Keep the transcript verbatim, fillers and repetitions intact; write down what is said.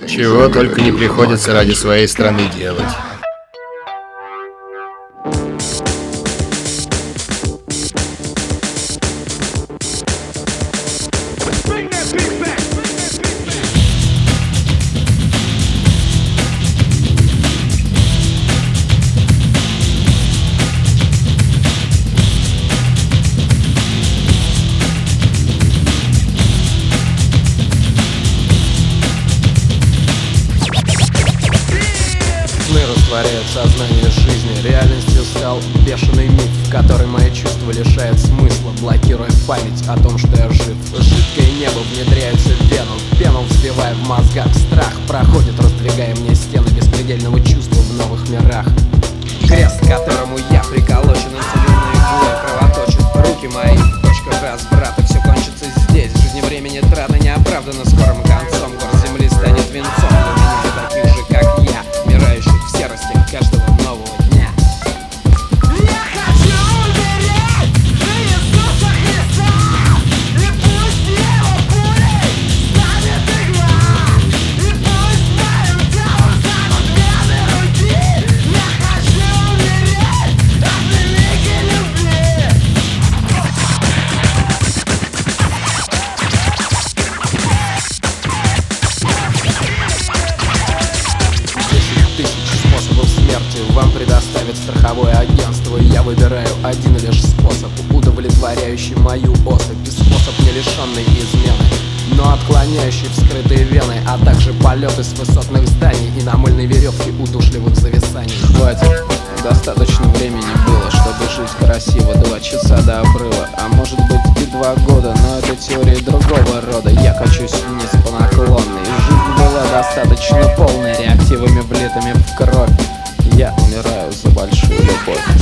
Чего только не приходится ради своей страны делать. Сны растворяют сознание жизни. Реальностью стал бешеный миф, в который мои чувства лишают смысла, блокируя память о том, что я жив. Жидкое небо внедряется в вену, пену взбивая в мозгах. Страх проходит, раздвигая мне стены беспредельного чувства в новых мирах. Крест, к которому я приколочен, инсулинной иглой кровоточит. Руки мои в точках разврата. Все кончится здесь. Жизни времени трата не оправдана скорым концом. Город земли станет венцом для меня и таких же, как я, умирающих в серости каждого нового дня. Я хочу умереть за Иисуса Христа, и пусть его пулей станет игла, и пусть моим телом станут вены руки. Я хочу умереть от великой любви. Десять тысяч способов смерти вам предоставит страховое агентство. И я выбираю один лишь способ, удовлетворяющий мою особь. Способ, не лишенный измены, но отклоняющий вскрытые вены, а также полеты с высотных зданий и на мыльной веревке удушливых зависаний. Хватит, достаточно времени было, чтобы жить красиво. Два часа до обрыва, а может быть и два года, но это теория другого рода. Я качусь вниз по наклонной. Жизнь была достаточно полной, реактивами влитыми в кровь. Я умираю за большую любовь.